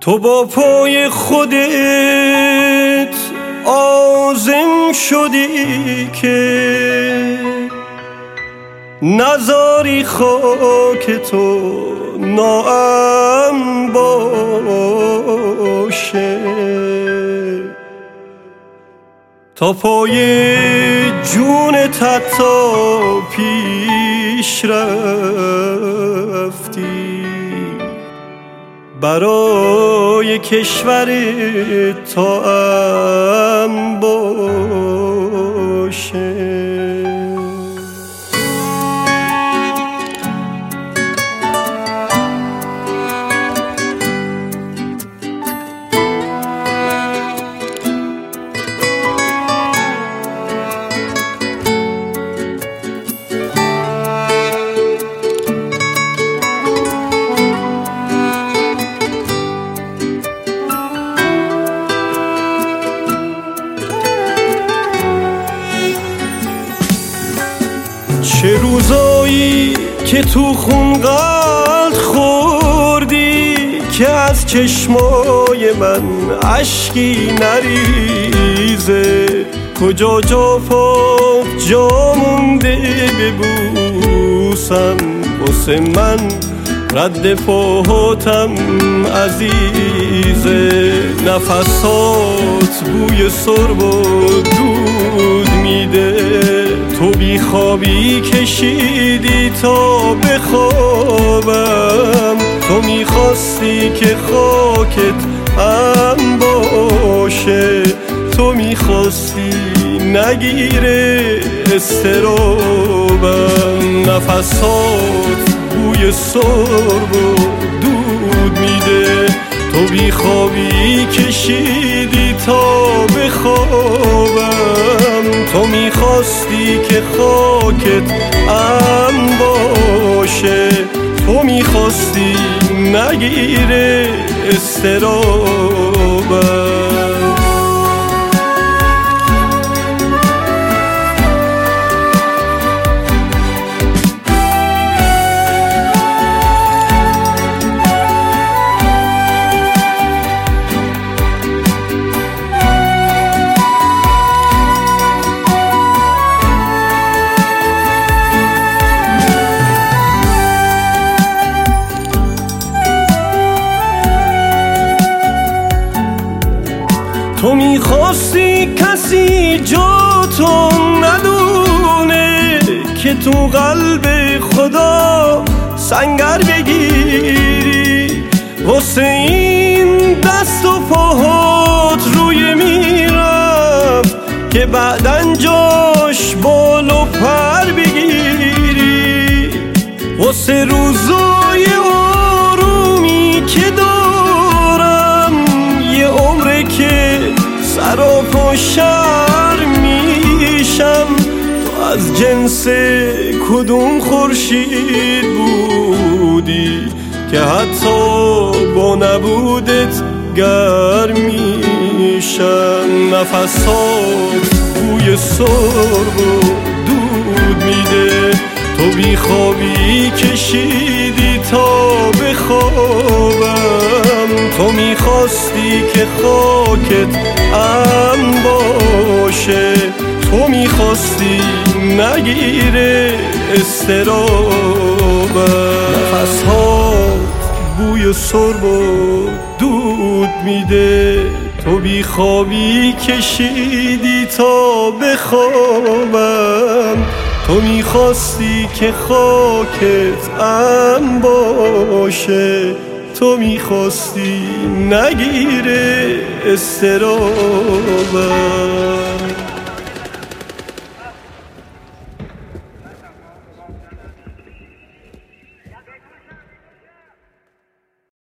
تو با پای خودت عازم شدی که نذاری خاک تو ناام باشه. تا پای جونت حتی پیش رفتی برای کشور تا ام باشه. چه روزایی که تو خون قلط خوردی که از چشمای من اشکی نریزه. کجا جا پات جا مونده ببوسم واسه من رد پاهاتم عزیزه. نفسات بوی سرب و دود میده. تو بی خوابی کشیدی تا بخوابم. تو میخواستی که خاکت هم باشه. تو میخواستی نگیره استرابم. نفسات بوی سرب و دود میده. تو بی خوابی کشیدی تا بخوابم. تو میخواستی که خاکت ام باشه. تو میخواستی نگیره استرابم. تو میخواستی کسی جا تو ندونه که تو قلب خدا سنگر بگیری. واسه این دست و پاهات روی میرفت که بعدن جاش بال و پر بگیری. واسه روزای آرومی که دارم یه عمره که سر و پا شرم میشم. تو از جنس کدوم خورشید بودی که حتی با نبودت گرم میشم. نفسات بوی سرب و دود میده. تو بی خوابی کشیدی تا بخوابم. تو میخواستی که خاکت ام باشه. تو میخواستی نگیره استرابم. نفسات بوی سرب و دود میده. تو بی خوابی کشیدی تا بخوابم. تو میخواستی که خاکت ام باشه. تو میخواستی نگیره استرابم.